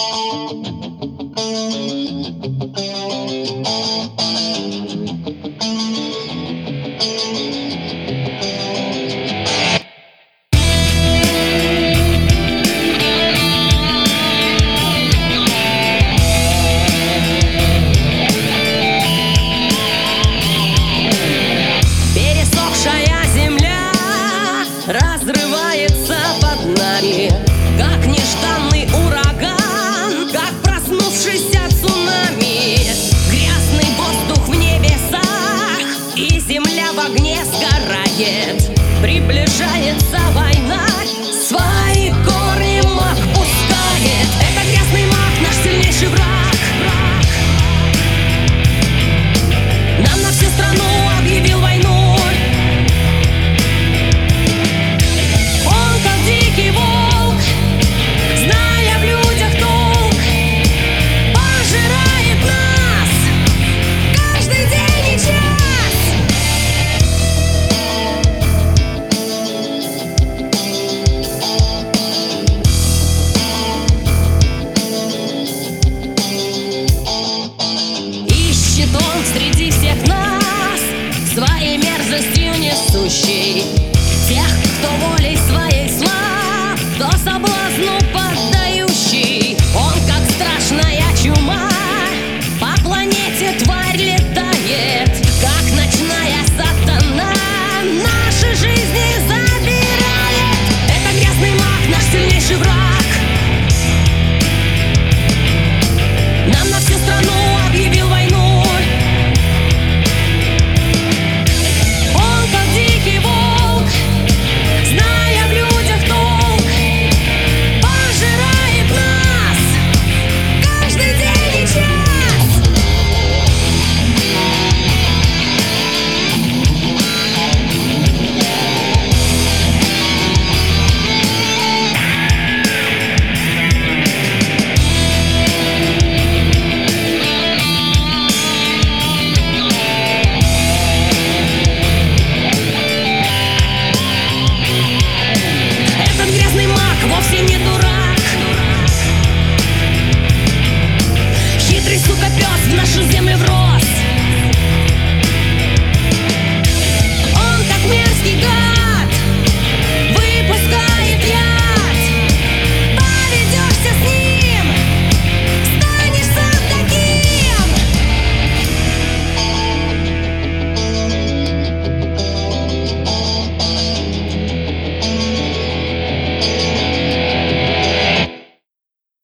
Разрывается под нами, как нежданный ураган, как проснувшийся цунами. Грязный воздух в небесах, и земля в огне сгорает. Приближается война, свои корни маг пускает. Это грязный маг, наш сильнейший враг. Нам на всю страну объявил войну. Среди всех нас своей мерзостью несущий тех, кто волей своей слаб, кто соблазну поддающий. Он, как страшная чума, по планете тварь летает, как ночная сатана наши жизни забирает. Это грязный маг, наш сильнейший враг. Нам на всю страну объявил войну. Вовсе не дурак, хитрый сука пес в нашу землю врос.